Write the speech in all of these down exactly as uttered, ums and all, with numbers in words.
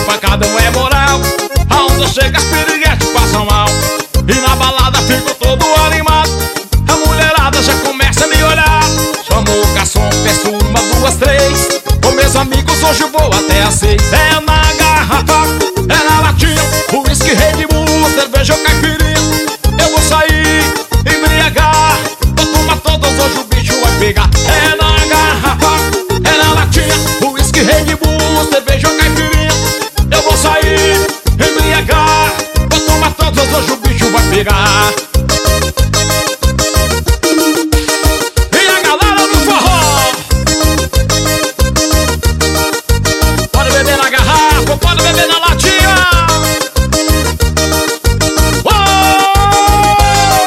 pancadão é moral. Aonde chega as piriguetes passam mal. E na balada fico todo animado. A mulherada já começa a me olhar. Chamo o garçom, peço uma, duas, três. Com meus amigos hoje vou até às seis. É na garrafa, é na latinha, uísque, Red Bull, cerveja ou caipirinha. Eu vou sair, embriagar. Vou tomar todas, hoje o bicho vai pegar. É na garrafa, é na latinha, uísque, Red Bull, cerveja ou caipirinha. Eu vou sair, embriagar. Vou tomar todas, hoje o bicho vai pegar. Pode beber na latinha. Uou!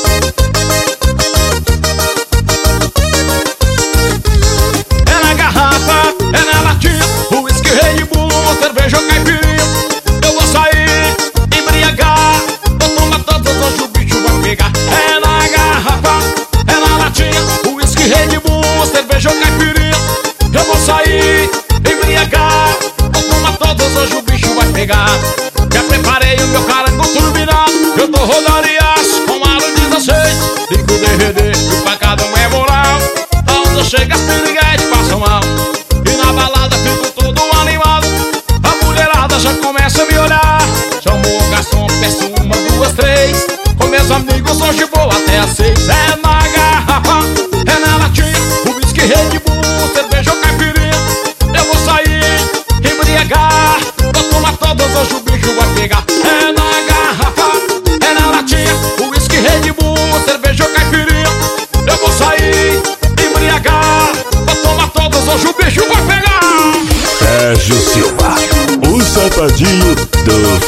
É na garrafa, é na latinha, uísque, Red Bull, cerveja ou caipirinha. Eu vou sair, embriagar. Vou tomar todas, hoje o bicho vai pegar. É na garrafa, é na latinha, uísque, Red Bull, cerveja ou caipirinha. Eu vou sair, embriagar. Hoje o bicho vai pegar. Já preparei o meu carango turbinado. Eu tô rodando aço com aro dezesseis. Fico D V D, o pancadão é moral. Aonde chega as piriguetes passam mal. E na balada fico todo animado. A mulherada já começa a me olhar. Chamo o garçom, peço uma, duas, três. Com meus amigos hoje vou até às seis. É na garrafa, é na latinha, uísque, Red Bull, cerveja ou caipirinha. Eu vou sair, embriagar. Vou tomar todas, hoje o bicho vai pegar. É na garrafa, é na latinha, uísque, Red Bull, cerveja ou caipirinha. Eu vou sair, embriagar. Vou tomar todas, hoje o bicho vai pegar. Sérgio Silva, o safadinho do